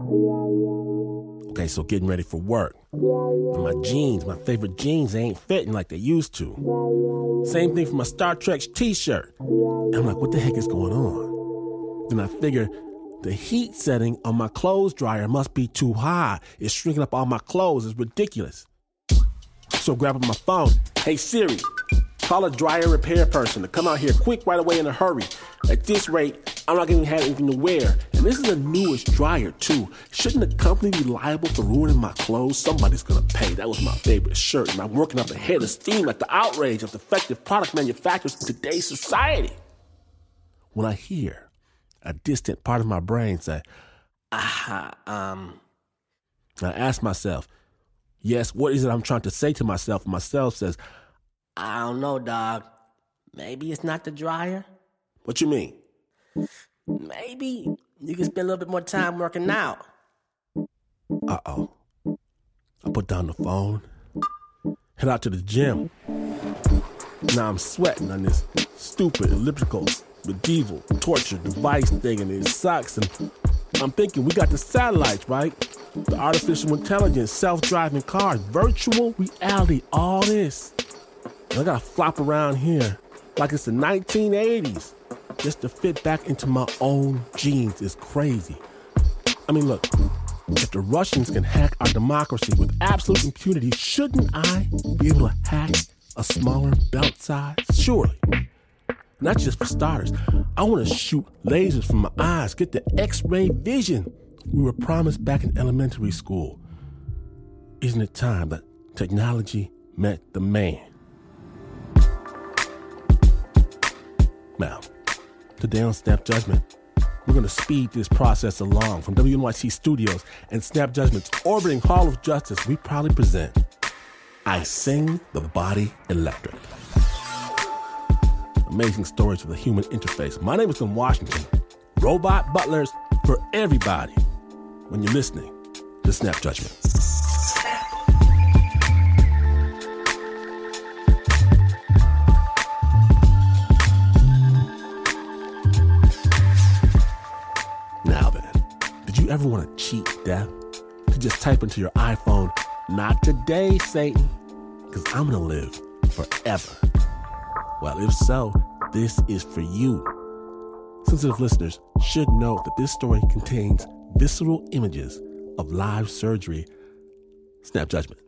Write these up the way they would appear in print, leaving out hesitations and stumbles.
Okay, so getting ready for work. And my jeans, my favorite jeans, they ain't fitting like they used to. Same thing for my Star Trek t-shirt. And I'm like, what the heck is going on? Then I figure the heat setting on my clothes dryer must be too high. It's shrinking up all my clothes. It's ridiculous. So grab up my phone. Hey Siri, call a dryer repair person to come out here quick right away in a hurry. At this rate, I'm not going to have anything to wear. And this is a newish dryer too. Shouldn't the company be liable for ruining my clothes? Somebody's going to pay. That was my favorite shirt. And I'm working up a head of steam at the outrage of defective product manufacturers in today's society. When I hear a distant part of my brain say, I ask myself, yes, what is it I'm trying to say to myself? And myself says, I don't know, dog. Maybe it's not the dryer. What you mean? Maybe you can spend a little bit more time working out. Uh-oh. I put down the phone, head out to the gym. Now I'm sweating on this stupid elliptical medieval torture device thing, and it sucks. And I'm thinking, we got the satellites, right? The artificial intelligence, self-driving cars, virtual reality, all this. And I gotta flop around here like it's the 1980s just to fit back into my own jeans. It's crazy. I mean, look, if the Russians can hack our democracy with absolute impunity, shouldn't I be able to hack a smaller belt size? Surely. Not just for starters. I want to shoot lasers from my eyes, get the X-ray vision we were promised back in elementary school. Isn't it time that technology met the man? Now, today on Snap Judgment, we're going to speed this process along. From WNYC Studios and Snap Judgment's orbiting Hall of Justice, we proudly present I Sing the Body Electric. Amazing stories with a human interface. My name is Tim Washington. Robot butlers for everybody when you're listening to Snap Judgment. Now then, did you ever want to cheat death? To just type into your iPhone, not today, Satan, because I'm going to live forever. Well, if so, this is for you. Sensitive listeners should note that this story contains visceral images of live surgery. Snap Judgment.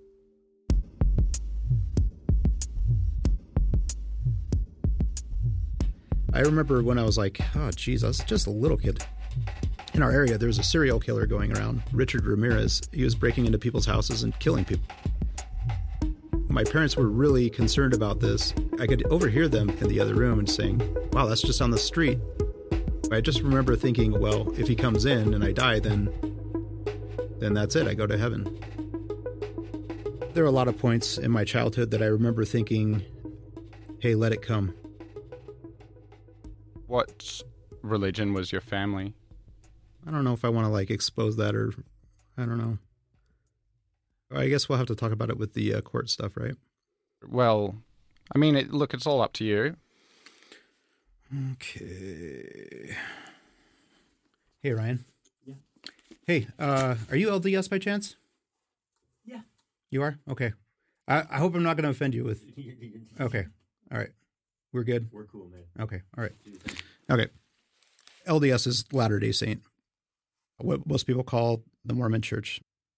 I remember when I was like, oh, geez, I was just a little kid. In our area, there was a serial killer going around, Richard Ramirez. He was breaking into people's houses and killing people. My parents were really concerned about this. I could overhear them in the other room and saying, wow, that's just on the street. I just remember thinking, well, if he comes in and I die, then that's it. I go to heaven. There are a lot of points in my childhood that I remember thinking, hey, let it come. What religion was your family? I don't know if I want to expose that, or I don't know. I guess we'll have to talk about it with the court stuff, right? Well, I mean, it's all up to you. Okay. Hey, Ryan. Yeah. Hey, are you LDS by chance? Yeah. You are? Okay. I hope I'm not going to offend you with... Okay. All right. We're good? We're cool, man. Okay. All right. Okay. LDS is Latter-day Saint. What most people call the Mormon Church.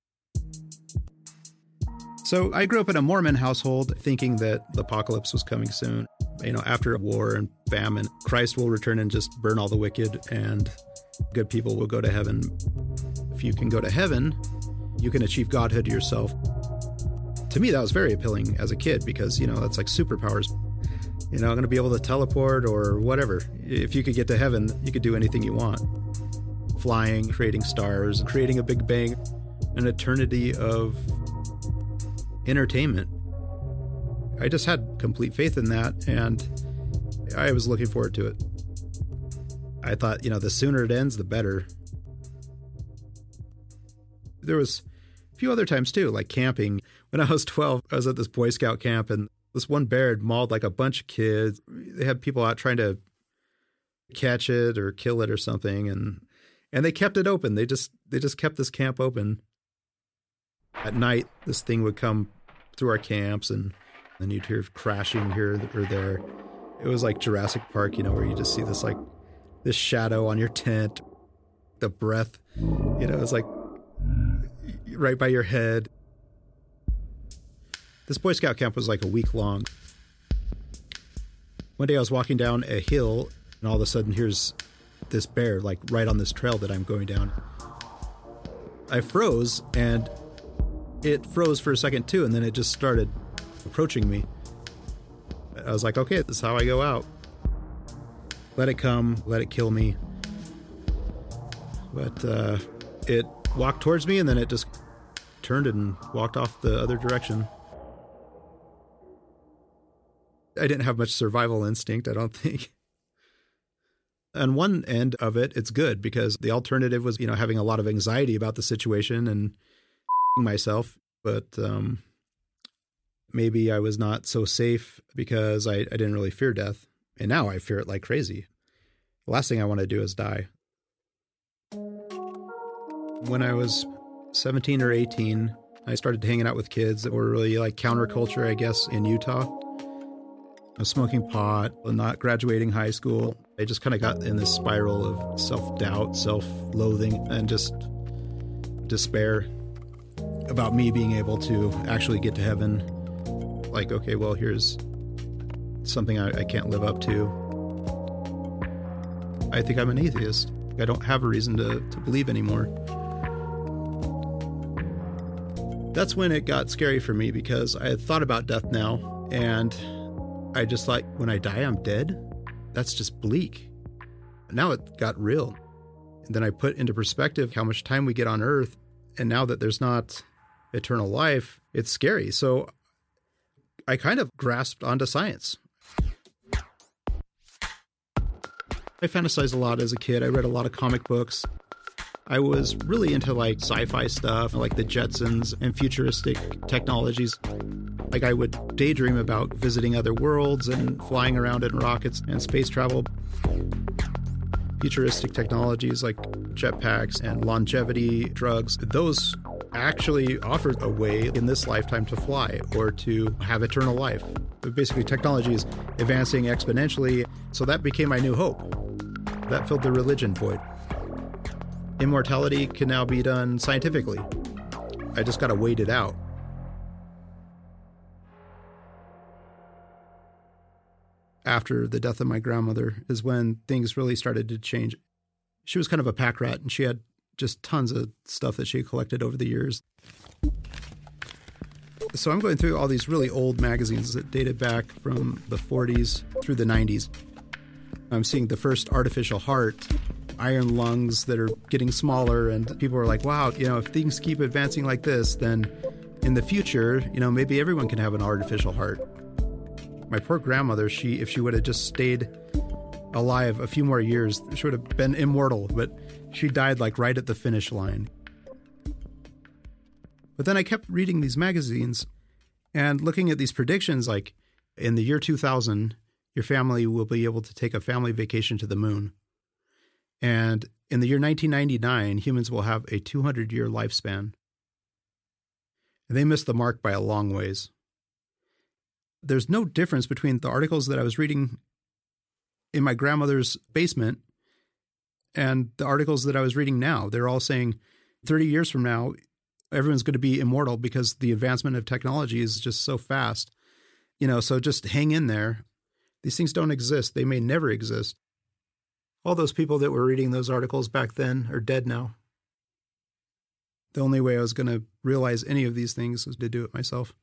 So I grew up in a Mormon household thinking that the apocalypse was coming soon. You know, after a war and famine, Christ will return and just burn all the wicked and good people will go to heaven. If you can go to heaven, you can achieve godhood yourself. To me, that was very appealing as a kid because, that's like superpowers. I'm going to be able to teleport or whatever. If you could get to heaven, you could do anything you want. Flying, creating stars, creating a big bang, an eternity of entertainment. I just had complete faith in that, and I was looking forward to it. I thought, the sooner it ends, the better. There was a few other times, too, like camping. When I was 12, I was at this Boy Scout camp, and this one bear had mauled a bunch of kids. They had people out trying to catch it or kill it or something, and And they kept it open. They just kept this camp open. At night, this thing would come through our camps, and then you'd hear crashing here or there. It was like Jurassic Park, where you just see this shadow on your tent, the breath, it's like right by your head. This Boy Scout camp was like a week long. One day I was walking down a hill, and all of a sudden here's this bear, like right on this trail that I'm going down. I froze, and it froze for a second too, and then it just started approaching me. I was like, okay, this is how I go out. Let it come, let it kill me. But it walked towards me, and then it just turned and walked off the other direction. I didn't have much survival instinct, I don't think. On one end of it, it's good, because the alternative was, having a lot of anxiety about the situation and myself. But maybe I was not so safe because I didn't really fear death. And now I fear it like crazy. The last thing I want to do is die. When I was 17 or 18, I started hanging out with kids that were really like counterculture, I guess, in Utah. I was smoking pot, not graduating high school. I just kind of got in this spiral of self-doubt, self-loathing, and just despair about me being able to actually get to heaven. Like, okay, well, here's something I can't live up to. I think I'm an atheist. I don't have a reason to believe anymore. That's when it got scary for me, because I had thought about death now, and I just like, when I die, I'm dead? That's just bleak. Now it got real. And then I put into perspective how much time we get on Earth, and now that there's not eternal life, it's scary. So I kind of grasped onto science. I fantasized a lot as a kid. I read a lot of comic books. I was really into like sci-fi stuff, like the Jetsons and futuristic technologies. Like I would daydream about visiting other worlds and flying around in rockets and space travel. Futuristic technologies like jetpacks and longevity drugs, those actually offered a way in this lifetime to fly or to have eternal life. Basically, technology is advancing exponentially, so that became my new hope. That filled the religion void. Immortality can now be done scientifically. I just got to wait it out. After the death of my grandmother is when things really started to change. She was kind of a pack rat, and she had just tons of stuff that she had collected over the years. So I'm going through all these really old magazines that dated back from the 40s through the 90s. I'm seeing the first artificial heart, iron lungs that are getting smaller, and people are like, wow, if things keep advancing like this, then in the future, maybe everyone can have an artificial heart. My poor grandmother, if she would have just stayed alive a few more years, she would have been immortal, but she died like right at the finish line. But then I kept reading these magazines and looking at these predictions, like in the year 2000, your family will be able to take a family vacation to the moon. And in the year 1999, humans will have a 200-year lifespan. And they missed the mark by a long ways. There's no difference between the articles that I was reading in my grandmother's basement and the articles that I was reading now. They're all saying 30 years from now, everyone's going to be immortal because the advancement of technology is just so fast. So just hang in there. These things don't exist. They may never exist. All those people that were reading those articles back then are dead now. The only way I was going to realize any of these things was to do it myself.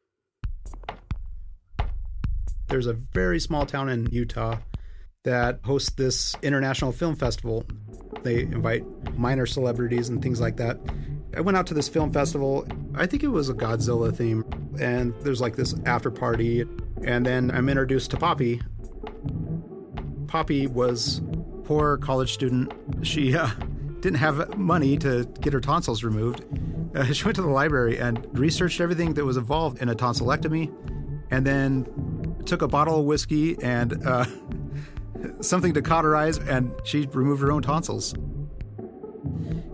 There's a very small town in Utah that hosts this international film festival. They invite minor celebrities and things like that. I went out to this film festival. I think it was a Godzilla theme. And there's like this after party. And then I'm introduced to Poppy. Poppy was a poor college student. She didn't have money to get her tonsils removed. She went to the library and researched everything that was involved in a tonsillectomy. And then took a bottle of whiskey and something to cauterize, and she removed her own tonsils.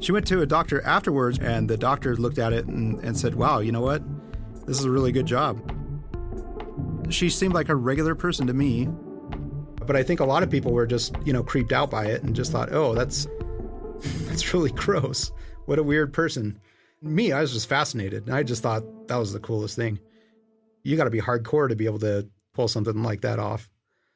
She went to a doctor afterwards, and the doctor looked at it and said, wow, you know what? This is a really good job. She seemed like a regular person to me, but I think a lot of people were just, creeped out by it and just thought, oh, that's really gross. What a weird person. Me, I was just fascinated. I just thought that was the coolest thing. You got to be hardcore to be able to pull something like that off.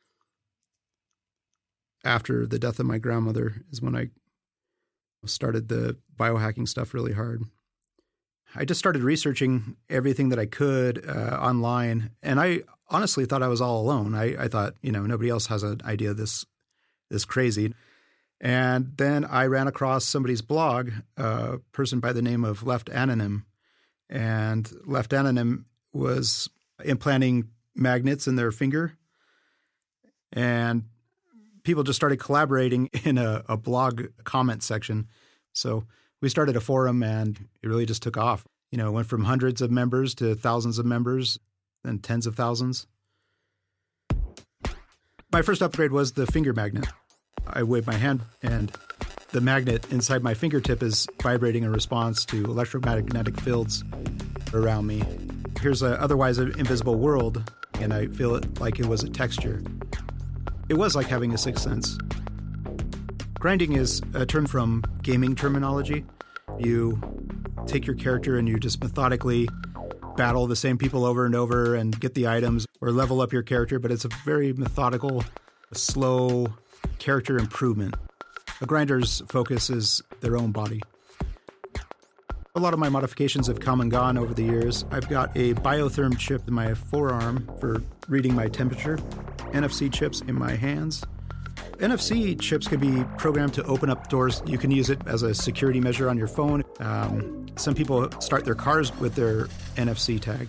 After the death of my grandmother is when I started the biohacking stuff really hard. I just started researching everything that I could online, and I honestly thought I was all alone. I thought, nobody else has an idea this crazy. And then I ran across somebody's blog, a person by the name of Left Anonym, and Left Anonym was implanting magnets in their finger, and people just started collaborating in a blog comment section. So we started a forum, and it really just took off. It went from hundreds of members to thousands of members and tens of thousands. My first upgrade was the finger magnet. I wave my hand, and the magnet inside my fingertip is vibrating in response to electromagnetic fields around me. Here's an otherwise invisible world, and I feel it like it was a texture. It was like having a sixth sense. Grinding is a term from gaming terminology. You take your character and you just methodically battle the same people over and over and get the items or level up your character, but it's a very methodical, slow character improvement. A grinder's focus is their own body. A lot of my modifications have come and gone over the years. I've got a biotherm chip in my forearm for reading my temperature, NFC chips in my hands. NFC chips can be programmed to open up doors. You can use it as a security measure on your phone. Some people start their cars with their NFC tag.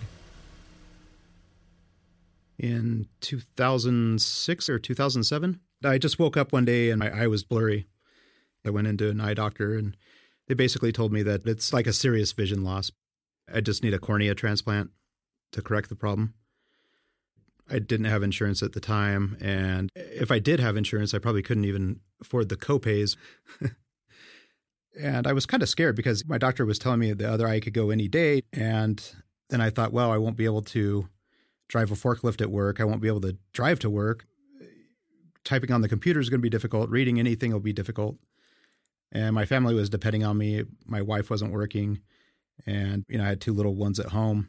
In 2006 or 2007, I just woke up one day and my eye was blurry. I went into an eye doctor, and they basically told me that it's like a serious vision loss. I just need a cornea transplant to correct the problem. I didn't have insurance at the time, and if I did have insurance, I probably couldn't even afford the copays. And I was kind of scared because my doctor was telling me the other eye could go any day, and then I thought, well, I won't be able to drive a forklift at work. I won't be able to drive to work. Typing on the computer is going to be difficult. Reading anything will be difficult. And my family was depending on me. My wife wasn't working, and I had two little ones at home.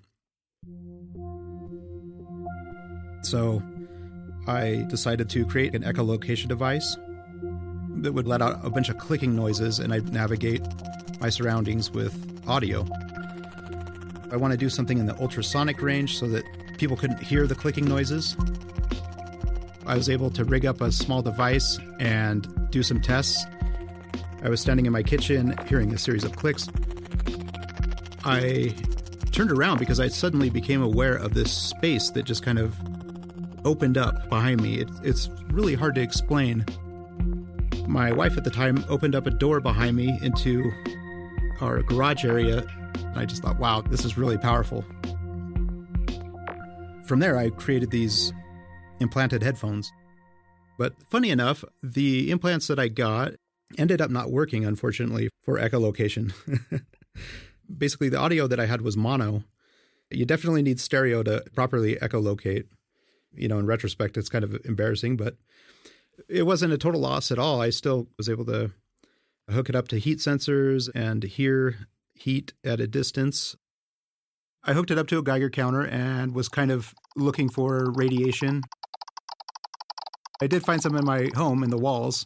So I decided to create an echolocation device that would let out a bunch of clicking noises, and I'd navigate my surroundings with audio. I want to do something in the ultrasonic range so that people couldn't hear the clicking noises. I was able to rig up a small device and do some tests. I was standing in my kitchen hearing a series of clicks. I turned around because I suddenly became aware of this space that just kind of opened up behind me. It's really hard to explain. My wife at the time opened up a door behind me into our garage area, and I just thought, wow, this is really powerful. From there, I created these implanted headphones. But funny enough, the implants that I got ended up not working, unfortunately, for echolocation. Basically, the audio that I had was mono. You definitely need stereo to properly echolocate. In retrospect, it's kind of embarrassing, but it wasn't a total loss at all. I still was able to hook it up to heat sensors and hear heat at a distance. I hooked it up to a Geiger counter and was kind of looking for radiation. I did find some in my home in the walls.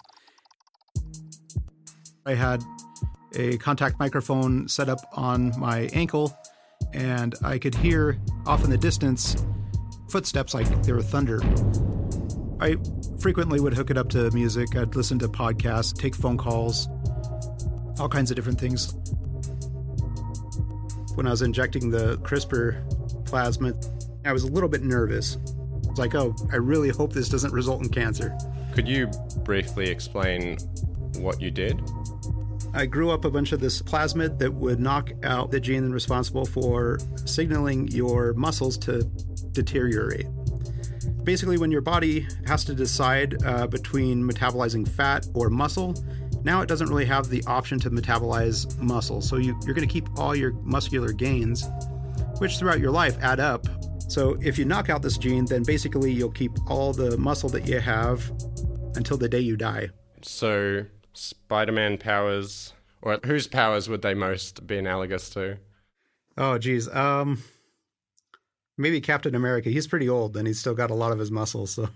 I had a contact microphone set up on my ankle, and I could hear off in the distance footsteps like they were thunder. I frequently would hook it up to music. I'd listen to podcasts, take phone calls, all kinds of different things. When I was injecting the CRISPR plasmid, I was a little bit nervous. I was like, oh, I really hope this doesn't result in cancer. Could you briefly explain what you did? I grew up a bunch of this plasmid that would knock out the gene responsible for signaling your muscles to deteriorate. Basically, when your body has to decide between metabolizing fat or muscle, Now it doesn't really have the option to metabolize muscle. So you're going to keep all your muscular gains, which throughout your life add up. So if you knock out this gene, then basically you'll keep all the muscle that you have until the day you die. So Spider-Man powers, or whose powers would they most be analogous to? Oh, geez. Maybe Captain America. He's pretty old and he's still got a lot of his muscles. So,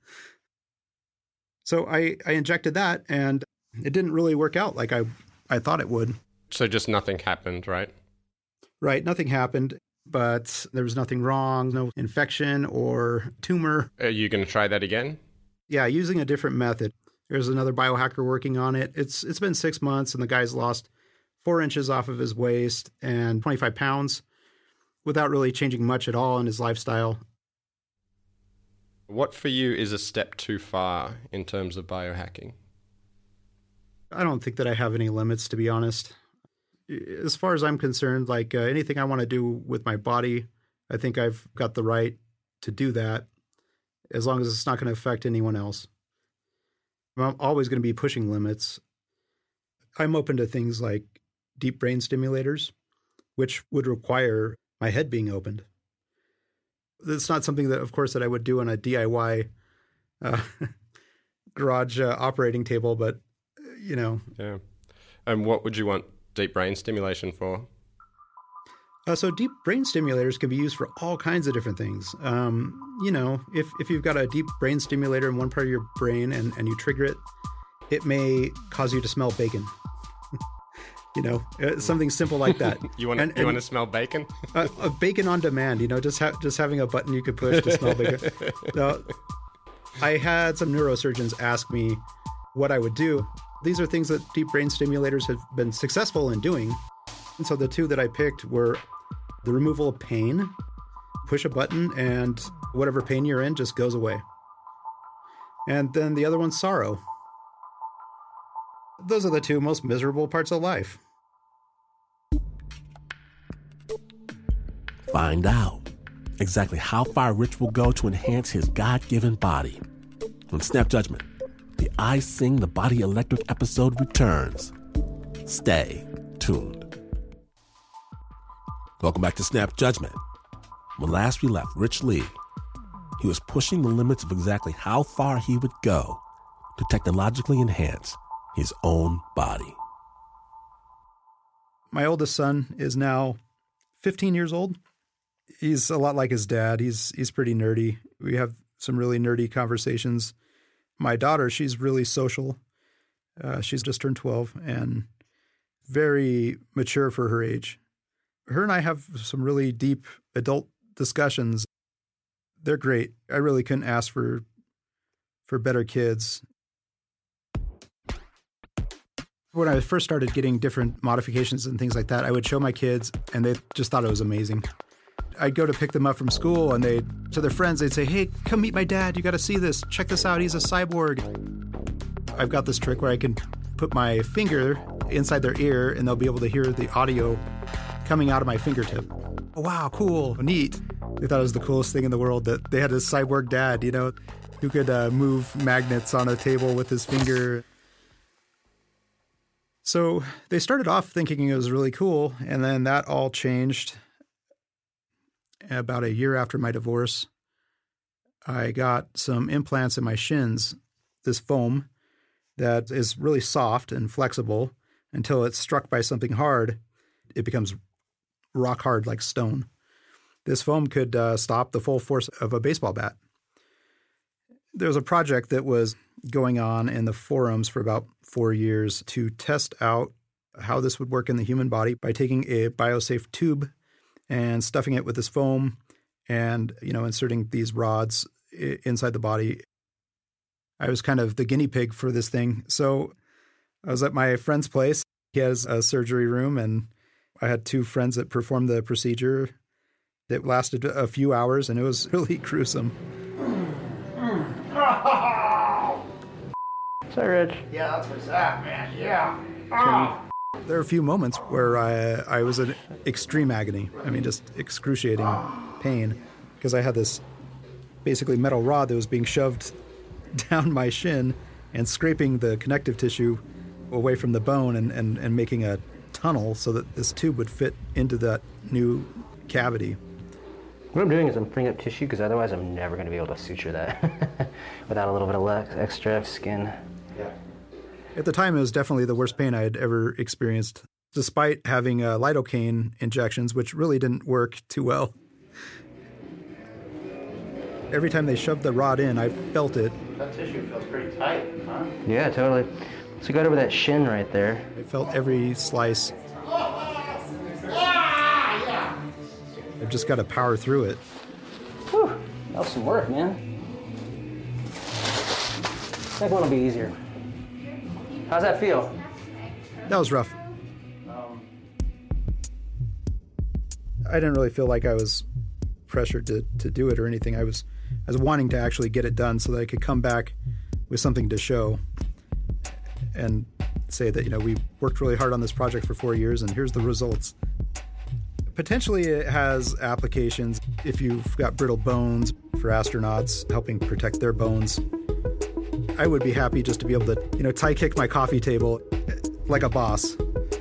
so I injected that and it didn't really work out like I thought it would. So just nothing happened, right? Right. Nothing happened, but there was nothing wrong. No infection or tumor. Are you going to try that again? Yeah, using a different method. There's another biohacker working on it. It's been 6 months and the guy's lost 4 inches off of his waist and 25 pounds without really changing much at all in his lifestyle. What for you is a step too far in terms of biohacking? I don't think that I have any limits, to be honest. As far as I'm concerned, like anything I want to do with my body, I think I've got the right to do that as long as it's not going to affect anyone else. I'm always going to be pushing limits. I'm open to things like deep brain stimulators, which would require my head being opened. It's not something that, of course, that I would do on a DIY garage operating table, but, you know. Yeah. And what would you want deep brain stimulation for? So deep brain stimulators can be used for all kinds of different things. You know, if you've got a deep brain stimulator in one part of your brain and you trigger it, it may cause you to smell bacon. You know, something simple like that. You want to smell bacon? Bacon on demand, you know, just having a button you could push to smell bacon. Now, I had some neurosurgeons ask me what I would do. These are things that deep brain stimulators have been successful in doing. And so the two that I picked were the removal of pain. Push a button and whatever pain you're in just goes away. And then the other one's sorrow. Those are the two most miserable parts of life. Find out exactly how far Rich will go to enhance his God-given body. When Snap Judgment, the I Sing the Body Electric episode returns. Stay tuned. Welcome back to Snap Judgment. When last we left Rich Lee, he was pushing the limits of exactly how far he would go to technologically enhance his own body. My oldest son is now 15 years old. He's a lot like his dad. He's pretty nerdy. We have some really nerdy conversations. My daughter, she's really social. She's just turned 12 and very mature for her age. Her and I have some really deep adult discussions. They're great. I really couldn't ask for better kids. When I first started getting different modifications and things like that, I would show my kids and they just thought it was amazing. I'd go to pick them up from school and to their friends, they'd say, "Hey, come meet my dad. You got to see this. Check this out. He's a cyborg." I've got this trick where I can put my finger inside their ear and they'll be able to hear the audio coming out of my fingertip. Oh, wow, cool, neat. They thought it was the coolest thing in the world that they had a cyborg dad, you know, who could move magnets on a table with his finger. So they started off thinking it was really cool, and then that all changed. About a year after my divorce, I got some implants in my shins, this foam that is really soft and flexible until it's struck by something hard. It becomes rock hard like stone. This foam could stop the full force of a baseball bat. There was a project that was going on in the forums for about 4 years to test out how this would work in the human body by taking a BioSafe tube and stuffing it with this foam and, you know, inserting these rods inside the body. I was kind of the guinea pig for this thing. So I was at my friend's place. He has a surgery room, and I had 2 friends that performed the procedure. It lasted a few hours, and it was really gruesome. Sorry, Rich. Yeah, that's what's up, man. Yeah. There are a few moments where I was in extreme agony. I mean, just excruciating pain, because I had this basically metal rod that was being shoved down my shin and scraping the connective tissue away from the bone and making a tunnel so that this tube would fit into that new cavity. What I'm doing is I'm freeing up tissue because otherwise I'm never going to be able to suture that without a little bit of extra skin. Yeah. At the time, it was definitely the worst pain I had ever experienced, despite having lidocaine injections, which really didn't work too well. Every time they shoved the rod in, I felt it. That tissue feels pretty tight, huh? Yeah, totally. So go over that shin right there. I felt every slice. I've just got to power through it. Whew, that was some work, man. Second one will be easier. How's that feel? That was rough. I didn't really feel like I was pressured to do it or anything. I was wanting to actually get it done so that I could come back with something to show and say that, we worked really hard on this project for 4 years and here's the results. Potentially it has applications if you've got brittle bones for astronauts, helping protect their bones. I would be happy just to be able to, tie kick my coffee table like a boss.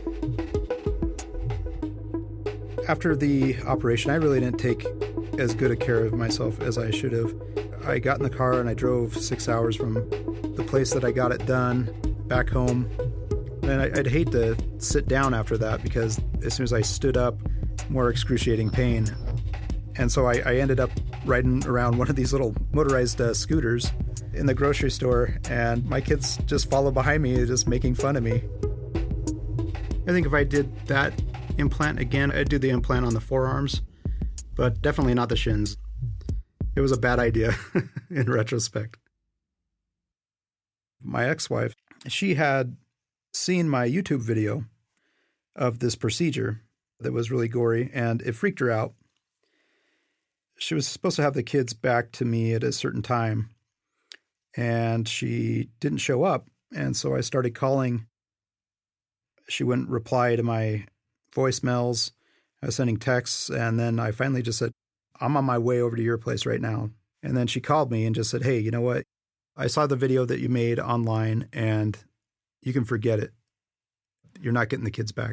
After the operation, I really didn't take as good a care of myself as I should have. I got in the car and I drove 6 hours from the place that I got it done back home. And I'd hate to sit down after that because as soon as I stood up, more excruciating pain. And so I ended up riding around one of these little motorized scooters in the grocery store, and my kids just followed behind me, just making fun of me. I think if I did that implant again, I'd do the implant on the forearms, but definitely not the shins. It was a bad idea in retrospect. My ex-wife, she had seen my YouTube video of this procedure that was really gory, and it freaked her out. She was supposed to have the kids back to me at a certain time, and she didn't show up, and so I started calling. She wouldn't reply to my voicemails. I was sending texts, and then I finally just said, I'm on my way over to your place right now. And then she called me and just said, hey, you know what? I saw the video that you made online, and you can forget it. You're not getting the kids back.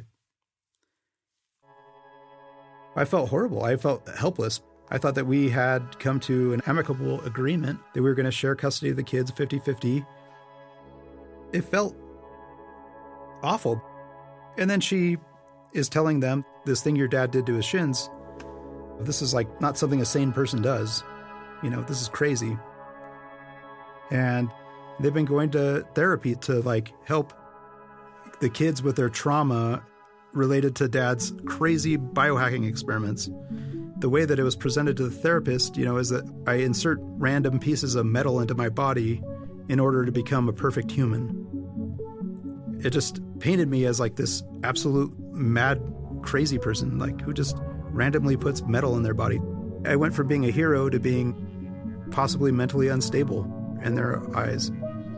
I felt horrible. I felt helpless. I thought that we had come to an amicable agreement that we were going to share custody of the kids 50-50. It felt awful. And then she is telling them, this thing your dad did to his shins, this is like not something a sane person does. This is crazy. And they've been going to therapy to help the kids with their trauma related to dad's crazy biohacking experiments. The way that it was presented to the therapist, is that I insert random pieces of metal into my body in order to become a perfect human. It just painted me as this absolute mad, crazy person, who just randomly puts metal in their body. I went from being a hero to being possibly mentally unstable in their eyes.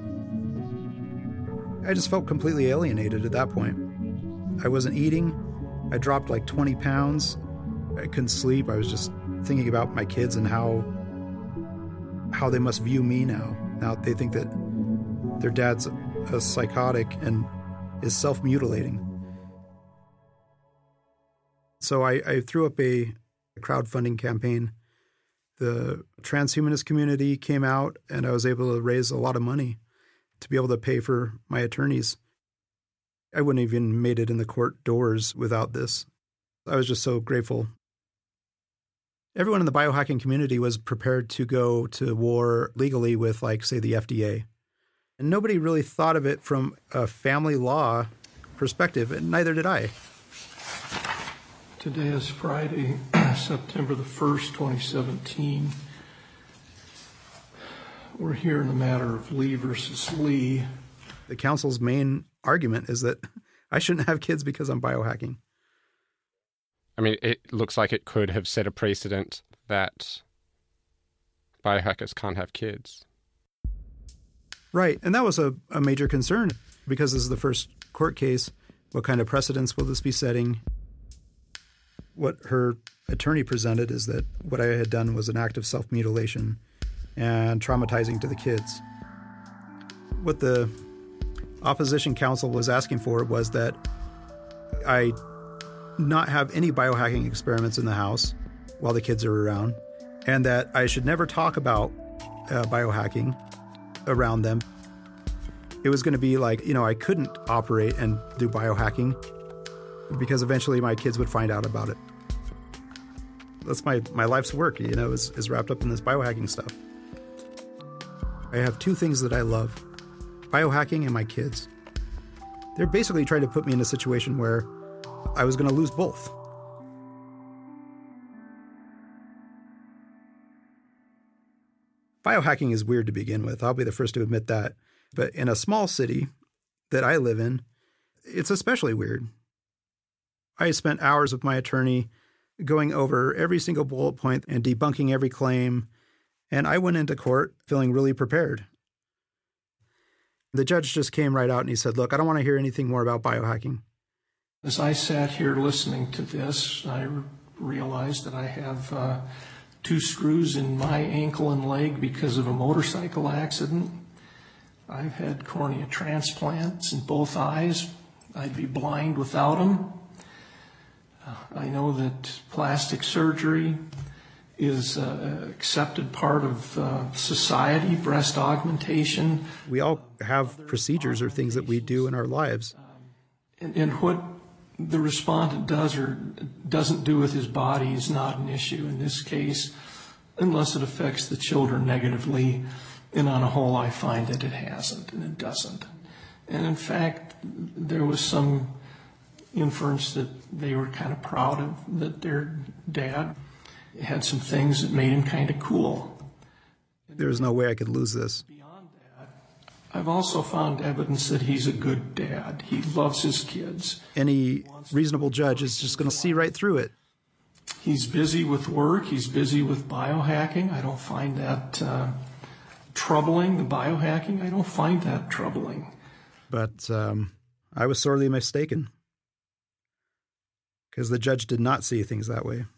I just felt completely alienated at that point. I wasn't eating. I dropped 20 pounds. I couldn't sleep. I was just thinking about my kids and how they must view me now. Now they think that their dad's a psychotic and is self-mutilating. So I threw up a crowdfunding campaign. The transhumanist community came out, and I was able to raise a lot of money to be able to pay for my attorneys. I wouldn't have even made it in the court doors without this. I was just so grateful. Everyone in the biohacking community was prepared to go to war legally with, say, the FDA. And nobody really thought of it from a family law perspective, and neither did I. Today is Friday, September the 1st, 2017. We're here in the matter of Lee versus Lee. The council's main argument is that I shouldn't have kids because I'm biohacking. I mean, it looks like it could have set a precedent that biohackers can't have kids. Right, and that was a major concern because this is the first court case. What kind of precedents will this be setting? What her attorney presented is that what I had done was an act of self-mutilation and traumatizing to the kids. What the opposition counsel was asking for was that I not have any biohacking experiments in the house while the kids are around, and that I should never talk about biohacking around them. It was going to be like, I couldn't operate and do biohacking because eventually my kids would find out about it. That's my life's work, is wrapped up in this biohacking stuff. I have two things that I love, biohacking and my kids. They're basically trying to put me in a situation where I was going to lose both. Biohacking is weird to begin with. I'll be the first to admit that. But in a small city that I live in, it's especially weird. I spent hours with my attorney going over every single bullet point and debunking every claim, and I went into court feeling really prepared. The judge just came right out and he said, "Look, I don't want to hear anything more about biohacking." As I sat here listening to this, I realized that I have 2 screws in my ankle and leg because of a motorcycle accident. I've had cornea transplants in both eyes. I'd be blind without them. I know that plastic surgery is an accepted part of society, breast augmentation. We all have procedures or things that we do in our lives. And what the respondent does or doesn't do with his body is not an issue in this case, unless it affects the children negatively. And on a whole, I find that it hasn't and it doesn't. And in fact, there was some inference that they were kind of proud of, that their dad had some things that made him kind of cool. There's no way I could lose this. Beyond that, I've also found evidence that he's a good dad. He loves his kids. Any reasonable judge is just going to see right through it. He's busy with work. He's busy with biohacking. I don't find that troubling. The biohacking, I don't find that troubling. But I was sorely mistaken, because the judge did not see things that way.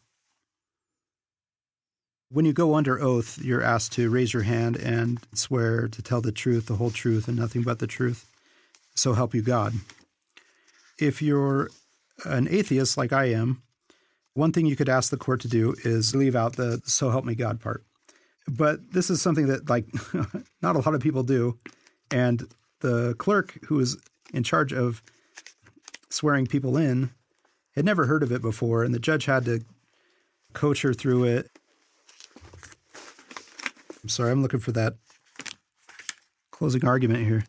When you go under oath, you're asked to raise your hand and swear to tell the truth, the whole truth, and nothing but the truth. So help you God. If you're an atheist like I am, one thing you could ask the court to do is leave out the "so help me God" part. But this is something that, not a lot of people do. And the clerk who was in charge of swearing people in had never heard of it before, and the judge had to coach her through it. I'm sorry, I'm looking for that closing argument here.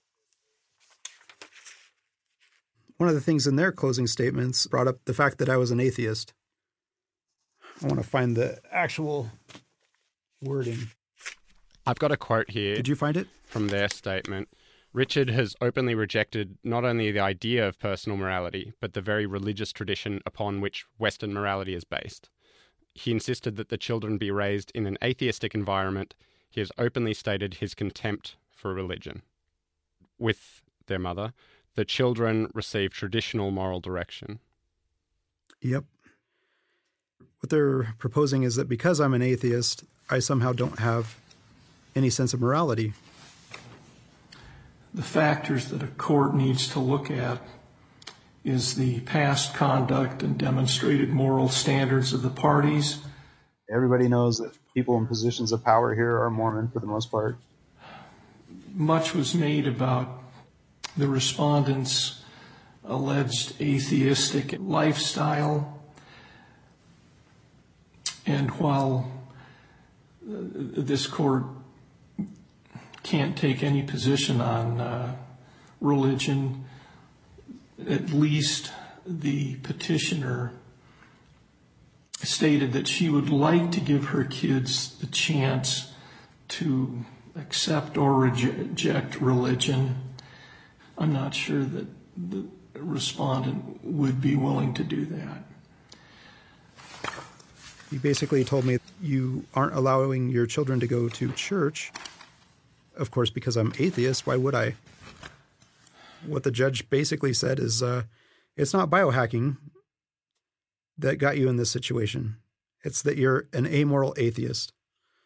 One of the things in their closing statements brought up the fact that I was an atheist. I want to find the actual wording. I've got a quote here. Did you find it? From their statement. Richard has openly rejected not only the idea of personal morality, but the very religious tradition upon which Western morality is based. He insisted that the children be raised in an atheistic environment. He has openly stated his contempt for religion. With their mother, the children receive traditional moral direction. Yep. What they're proposing is that because I'm an atheist, I somehow don't have any sense of morality. The factors that a court needs to look at is the past conduct and demonstrated moral standards of the parties. Everybody knows that people in positions of power here are Mormon for the most part. Much was made about the respondents' alleged atheistic lifestyle. And while this court can't take any position on religion, at least the petitioner stated that she would like to give her kids the chance to accept or reject religion. I'm not sure that the respondent would be willing to do that. You basically told me you aren't allowing your children to go to church. Of course, because I'm atheist, why would I? What the judge basically said is, it's not biohacking that got you in this situation. It's that you're an amoral atheist.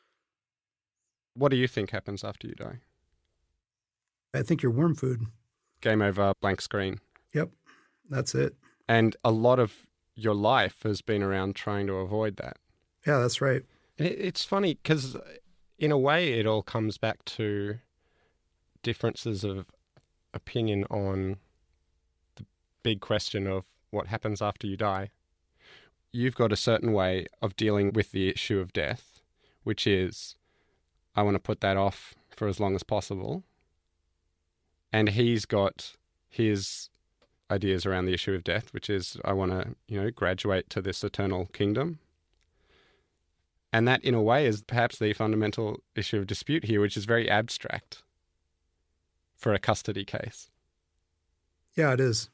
What do you think happens after you die? I think you're worm food. Game over, blank screen. Yep, that's it. And a lot of your life has been around trying to avoid that. Yeah, that's right. It's funny because in a way it all comes back to differences of opinion on the big question of what happens after you die. You've got a certain way of dealing with the issue of death, which is, I want to put that off for as long as possible. And he's got his ideas around the issue of death, which is, I want to, graduate to this eternal kingdom. And that, in a way, is perhaps the fundamental issue of dispute here, which is very abstract for a custody case. Yeah, it is.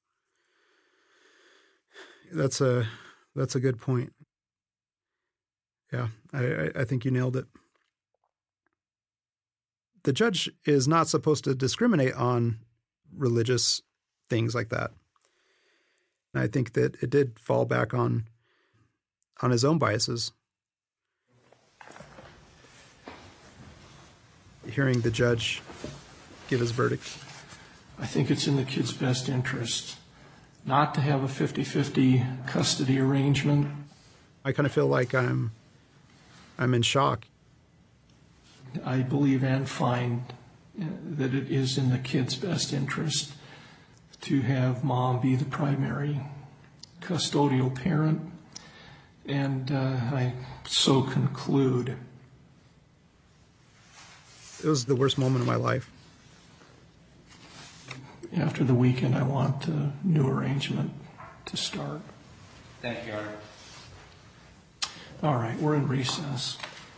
That's a good point. Yeah, I think you nailed it. The judge is not supposed to discriminate on religious things like that. And I think that it did fall back on his own biases. Hearing the judge give his verdict. I think it's in the kid's best interest not to have a 50-50 custody arrangement. I kind of feel like I'm in shock. I believe and find that it is in the kid's best interest to have mom be the primary custodial parent, and I so conclude. It was the worst moment of my life. After the weekend, I want a new arrangement to start. Thank you, Art. All right, we're in recess.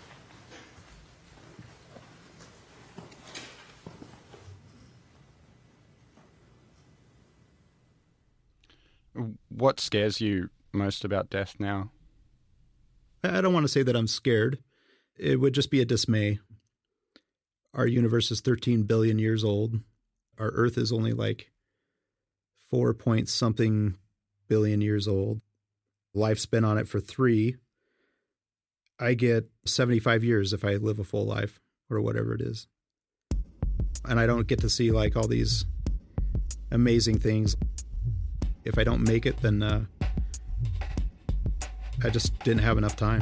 What scares you most about death now? I don't want to say that I'm scared. It would just be a dismay. Our universe is 13 billion years old. Our Earth is only like 4-point-something billion years old. Lifespan on it for 3. I get 75 years if I live a full life or whatever it is. And I don't get to see like all these amazing things. If I don't make it, then I just didn't have enough time.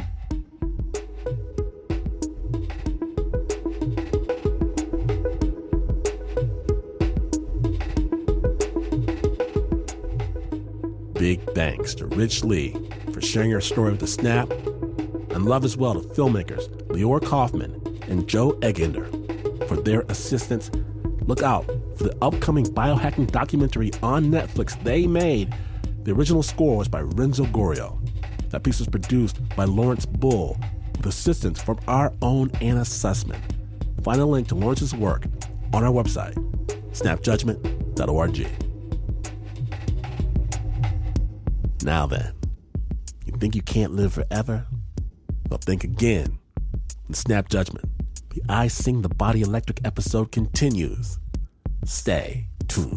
Big thanks to Rich Lee for sharing her story with The Snap, and love as well to filmmakers Lior Kaufman and Joe Egender for their assistance. Look out for the upcoming biohacking documentary on Netflix they made. The original score was by Renzo Gorio. That piece was produced by Lawrence Bull with assistance from our own Anna Sussman. Find a link to Lawrence's work on our website, snapjudgment.org. Now then, you think you can't live forever? Well, think again. In Snap Judgment, the I Sing the Body Electric episode continues. Stay tuned.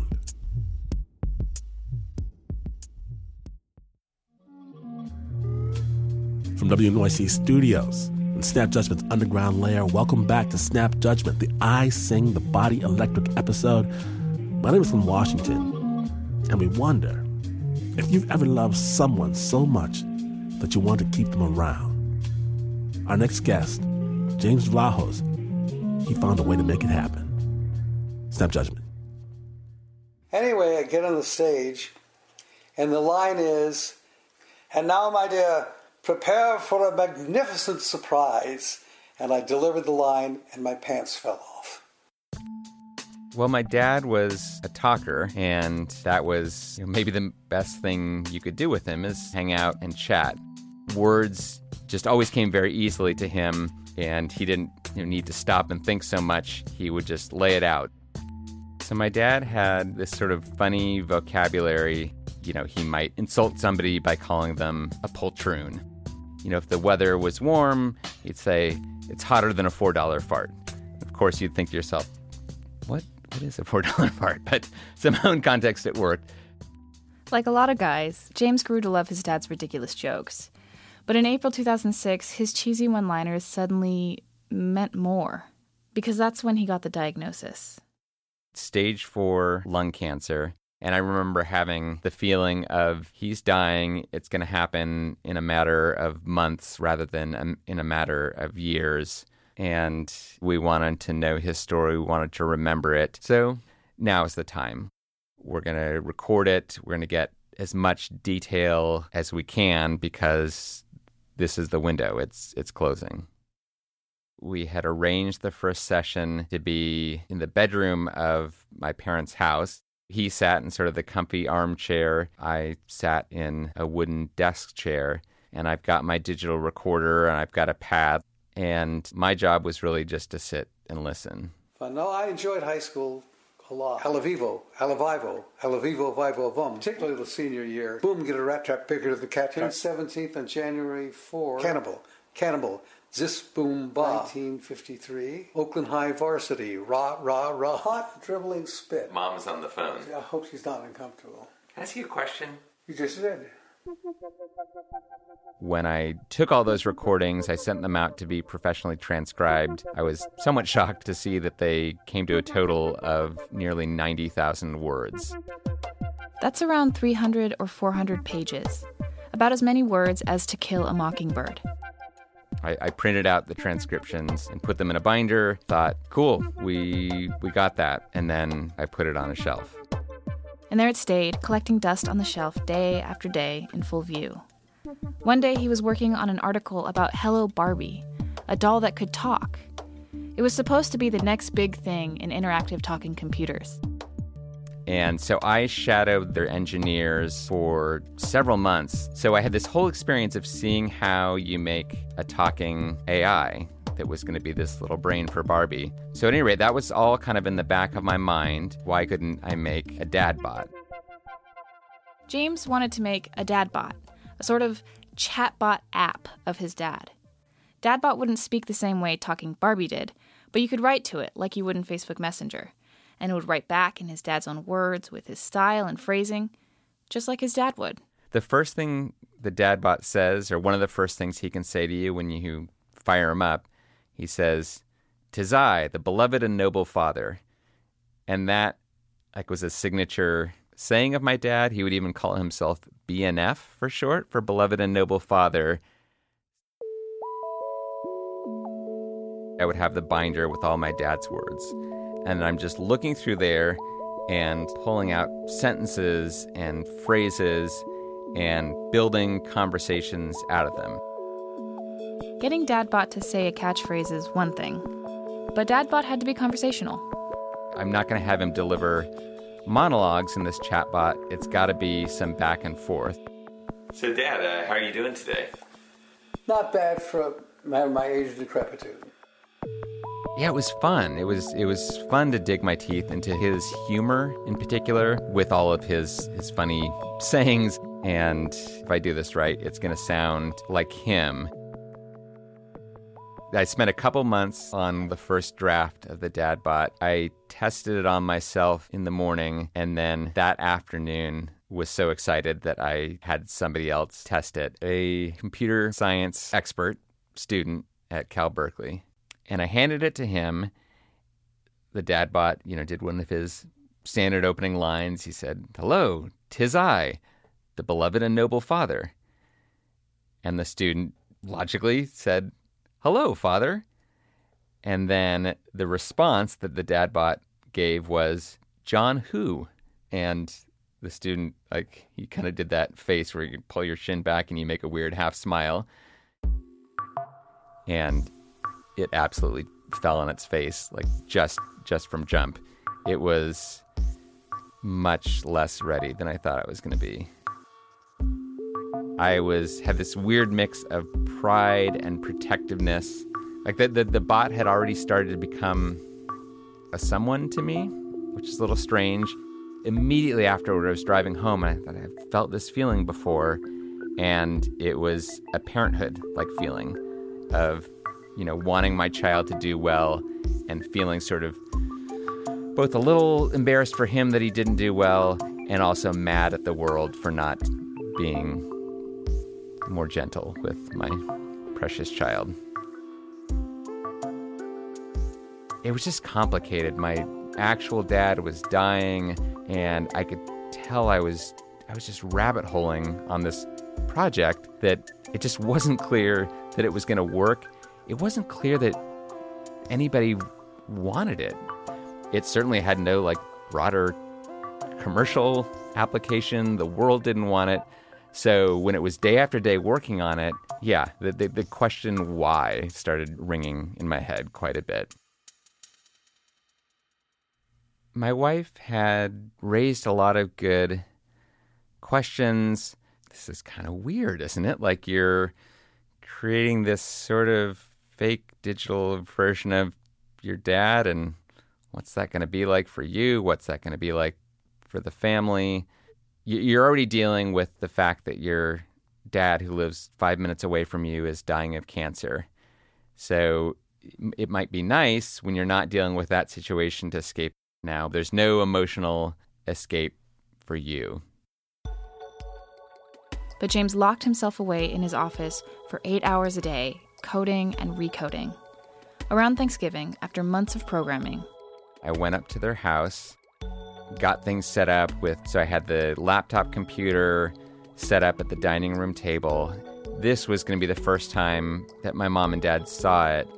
From WNYC Studios in Snap Judgment's underground lair, welcome back to Snap Judgment, the I Sing the Body Electric episode. My name is from Washington, and we wonder if you've ever loved someone so much that you want to keep them around. Our next guest, James Vlahos, he found a way to make it happen. Snap Judgment. Anyway, I get on the stage, and the line is, "And now, my dear, prepare for a magnificent surprise." And I delivered the line, and my pants fell off. Well, my dad was a talker, and that was maybe the best thing you could do with him is hang out and chat. Words just always came very easily to him, and he didn't need to stop and think so much. He would just lay it out. So my dad had this sort of funny vocabulary. He might insult somebody by calling them a poltroon. If the weather was warm, he'd say, "It's hotter than a $4 fart." Of course, you'd think to yourself, what is a $4 fart? But somehow in context, it worked. Like a lot of guys, James grew to love his dad's ridiculous jokes. But in April 2006, his cheesy one-liners suddenly meant more, because that's when he got the diagnosis. stage 4 lung cancer. And I remember having the feeling of he's dying. It's going to happen in a matter of months rather than in a matter of years. And we wanted to know his story. We wanted to remember it. So now is the time. We're going to record it. We're going to get as much detail as we can because this is the window. It's closing. We had arranged the first session to be in the bedroom of my parents' house. He sat in sort of the comfy armchair. I sat in a wooden desk chair, and I've got my digital recorder, and I've got a pad. And my job was really just to sit and listen. No, I enjoyed high school a lot. Alavivo, vivo, vum. Particularly the senior year. Boom, get a rat trap bigger than the cat trap. 17th on January 4. Cannibal. Zis Boom Ba. 1953. Oakland High Varsity. Rah, rah, rah. Hot dribbling spit. Mom's on the phone. I hope she's not uncomfortable. Can I ask you a question? You just did. When I took all those recordings, I sent them out to be professionally transcribed. I was somewhat shocked to see that they came to a total of nearly 90,000 words. That's around 300 or 400 pages. About as many words as To Kill a Mockingbird. I printed out the transcriptions and put them in a binder, thought, cool, we got that. And then I put it on a shelf. And there it stayed, collecting dust on the shelf day after day in full view. One day he was working on an article about Hello Barbie, a doll that could talk. It was supposed to be the next big thing in interactive talking computers. And so I shadowed their engineers for several months. So I had this whole experience of seeing how you make a talking AI that was going to be this little brain for Barbie. So at any rate, that was all kind of in the back of my mind. Why couldn't I make a dad bot? James wanted to make a dad bot, a sort of chatbot app of his dad. Dadbot wouldn't speak the same way Talking Barbie did, but you could write to it like you would in Facebook Messenger. And it would write back in his dad's own words with his style and phrasing, just like his dad would. The first thing the Dadbot says, or one of the first things he can say to you when you fire him up, he says, "'Tis I, the beloved and noble father." And that was a signature saying of my dad. He would even call himself BNF for short, for beloved and noble father. I would have the binder with all my dad's words. And I'm just looking through there and pulling out sentences and phrases and building conversations out of them. Getting Dadbot to say a catchphrase is one thing, but Dadbot had to be conversational. I'm not going to have him deliver monologues in this chatbot. It's got to be some back and forth. So, Dad, how are you doing today? Not bad for a man of my age of decrepitude. Yeah, it was fun. It was fun to dig my teeth into his humor in particular with all of his funny sayings. And if I do this right, it's going to sound like him. I spent a couple months on the first draft of the Dadbot. I tested it on myself in the morning, and then that afternoon was so excited that I had somebody else test it, a computer science expert student at Cal Berkeley. And I handed it to him. The Dadbot, did one of his standard opening lines. He said, "Hello, 'tis I, the beloved and noble father." And the student logically said, "Hello, father." And then the response that the Dadbot gave was, "John who?" And the student, he kind of did that face where you pull your chin back and you make a weird half smile. And it absolutely fell on its face, just from jump. It was much less ready than I thought it was going to be. I had this weird mix of pride and protectiveness. The bot had already started to become a someone to me, which is a little strange. Immediately afterward, I was driving home, and I thought I felt this feeling before, and it was a parenthood-like feeling of wanting my child to do well and feeling sort of both a little embarrassed for him that he didn't do well and also mad at the world for not being more gentle with my precious child. It was just complicated. My actual dad was dying, and I could tell I was just rabbit-holing on this project that it just wasn't clear that it was going to work. It wasn't clear that anybody wanted it. It certainly had no broader commercial application. The world didn't want it. So when it was day after day working on it, the question why started ringing in my head quite a bit. My wife had raised a lot of good questions. This is kind of weird, isn't it? Like you're creating this sort of fake digital version of your dad, and what's that going to be like for you? What's that going to be like for the family? You're already dealing with the fact that your dad, who lives 5 minutes away from you, is dying of cancer. So it might be nice when you're not dealing with that situation to escape now. There's no emotional escape for you. But James locked himself away in his office for 8 hours a day, coding and recoding. Around Thanksgiving, after months of programming, I went up to their house, got things set up so I had the laptop computer set up at the dining room table. This was going to be the first time that my mom and dad saw it.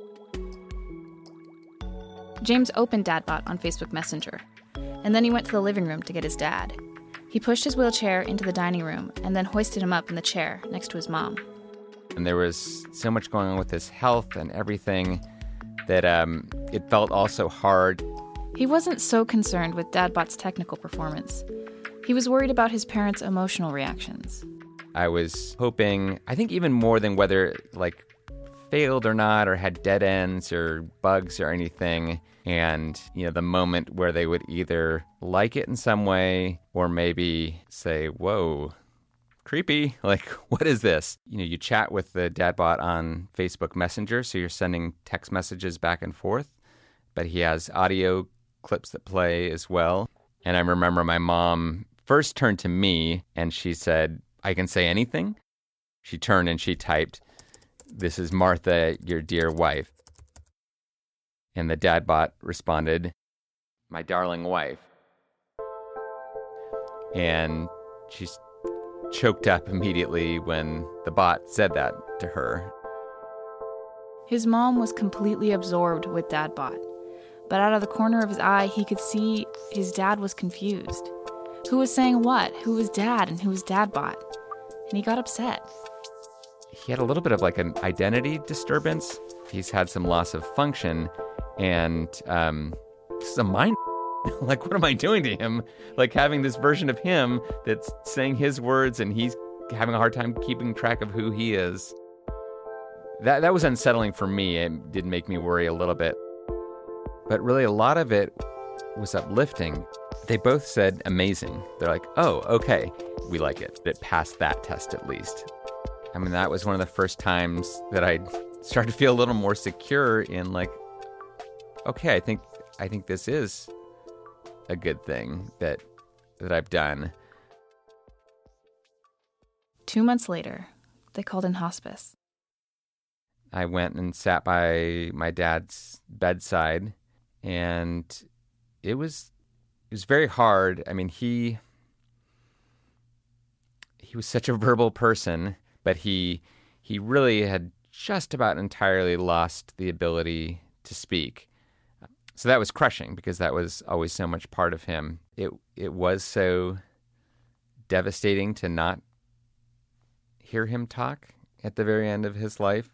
James opened DadBot on Facebook Messenger, and then he went to the living room to get his dad. He pushed his wheelchair into the dining room and then hoisted him up in the chair next to his mom. And there was so much going on with his health and everything that it felt also hard. He wasn't so concerned with DadBot's technical performance. He was worried about his parents' emotional reactions. I was hoping, I think even more than whether failed or not, or had dead ends or bugs or anything, and the moment where they would either like it in some way or maybe say, whoa, creepy, what is this? You chat with the DadBot on Facebook Messenger, so you're sending text messages back and forth, but he has audio clips that play as well. And I remember my mom first turned to me and she said, I can say anything? She turned and she typed, "This is Martha, your dear wife." And the DadBot responded, "My darling wife." And she choked up immediately when the bot said that to her. His mom was completely absorbed with DadBot, but out of the corner of his eye, he could see his dad was confused. Who was saying what? Who was dad and who was DadBot? And he got upset. He had a little bit of an identity disturbance. He's had some loss of function, and this is a mind. What am I doing to him? Having this version of him that's saying his words and he's having a hard time keeping track of who he is. That was unsettling for me. It did make me worry a little bit. But really a lot of it was uplifting. They both said amazing. They're like, oh, okay, we like it. It passed that test at least. I mean, that was one of the first times that I started to feel a little more secure in okay, I think this is a good thing that I've done. 2 months later, they called in hospice. I went and sat by my dad's bedside, and it was very hard. I mean, he was such a verbal person, but he really had just about entirely lost the ability to speak. So that was crushing because that was always so much part of him. It was so devastating to not hear him talk at the very end of his life.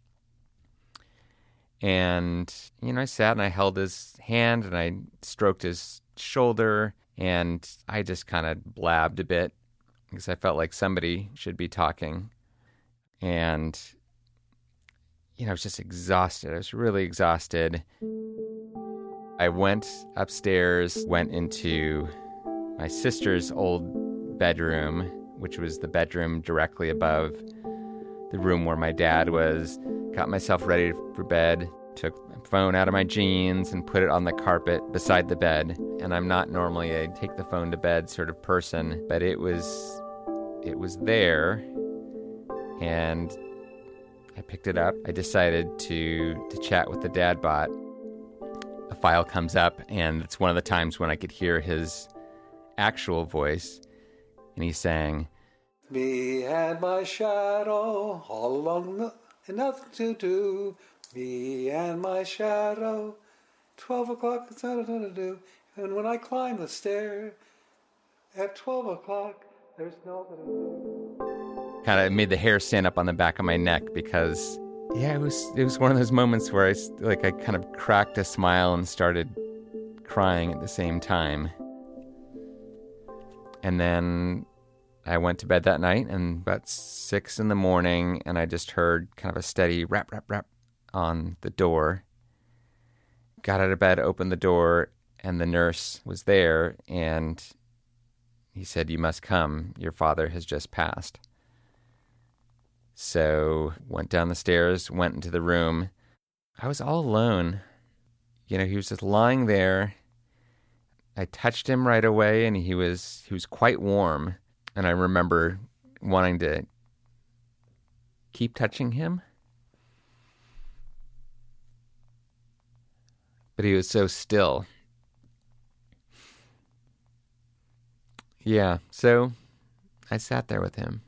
And, I sat and I held his hand and I stroked his shoulder and I just kind of blabbed a bit because I felt like somebody should be talking. And, I was just exhausted. I was really exhausted. I went upstairs, went into my sister's old bedroom, which was the bedroom directly above the room where my dad was, got myself ready for bed, took my phone out of my jeans and put it on the carpet beside the bed. And I'm not normally a take the phone to bed sort of person, but it was there, and I picked it up. I decided to chat with the DadBot. A file comes up, and it's one of the times when I could hear his actual voice, and he sang, "Me and my shadow, all alone and nothing to do. Me and my shadow, 12 o'clock, it's nothing to do. And when I climb the stair at 12 o'clock, there's nothing to do." Kind of made the hair stand up on the back of my neck because, yeah, it was one of those moments where I kind of cracked a smile and started crying at the same time. And then I went to bed that night, and about 6 a.m, and I just heard kind of a steady rap, rap, rap on the door. Got out of bed, opened the door, and the nurse was there, and he said, "You must come. Your father has just passed." So went down the stairs, went into the room. I was all alone. He was just lying there. I touched him right away, and he was quite warm. And I remember wanting to keep touching him. But he was so still. Yeah, so I sat there with him.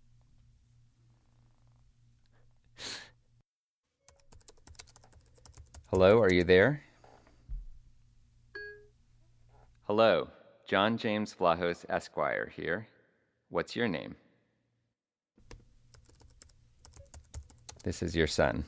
Hello, are you there? Hello, John James Vlahos, Esquire here. What's your name? This is your son.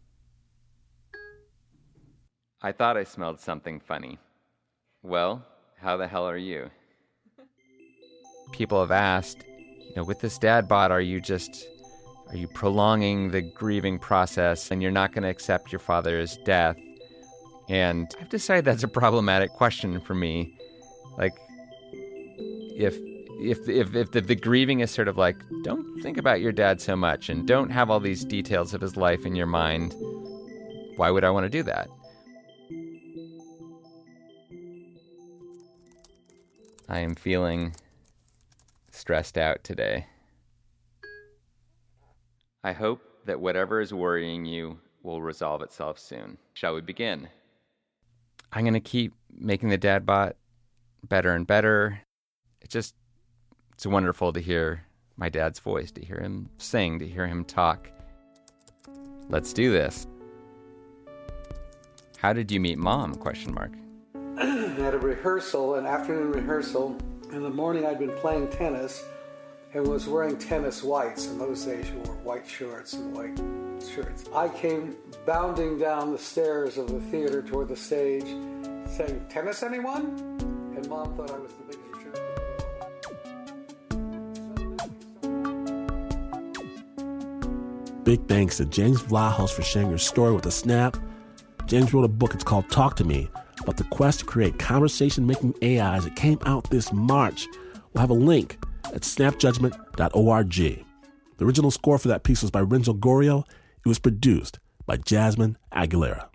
I thought I smelled something funny. Well, how the hell are you? People have asked, with this dad bod, are you prolonging the grieving process and you're not going to accept your father's death? And I've decided that's a problematic question for me. Like, if the grieving is sort of like, don't think about your dad so much and don't have all these details of his life in your mind, why would I want to do that? I am feeling stressed out today. I hope that whatever is worrying you will resolve itself soon. Shall we begin? I'm going to keep making the dad bot better and better. It's wonderful to hear my dad's voice, to hear him sing, to hear him talk. Let's do this. How did you meet Mom? ? At a rehearsal, an afternoon rehearsal. In the morning I'd been playing tennis and was wearing tennis whites. In those days you wore white shorts and white shirts. I came bounding down the stairs of the theater toward the stage saying, "Tennis, anyone?" And Mom thought I was the biggest jerk in the world. Big thanks to James Vlahos for sharing your story with a snap. James wrote a book, it's called Talk to Me, about the quest to create conversation-making AIs. It came out this March. We'll have a link at snapjudgment.org. The original score for that piece was by Renzo Gorio. It was produced by Jasmine Aguilera.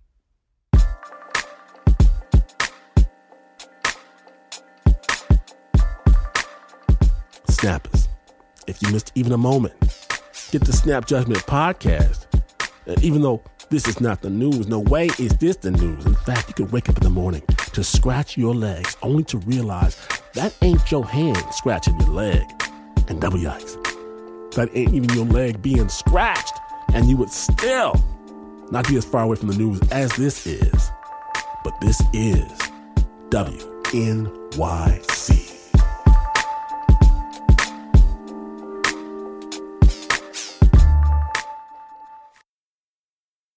Snappers, if you missed even a moment, get the Snap Judgment podcast. And even though this is not the news, no way is this the news. In fact, you could wake up in the morning to scratch your legs only to realize that ain't your hand scratching your leg. And double yikes, that ain't even your leg being scratched. And you would still not be as far away from the news as this is. But this is WNYC.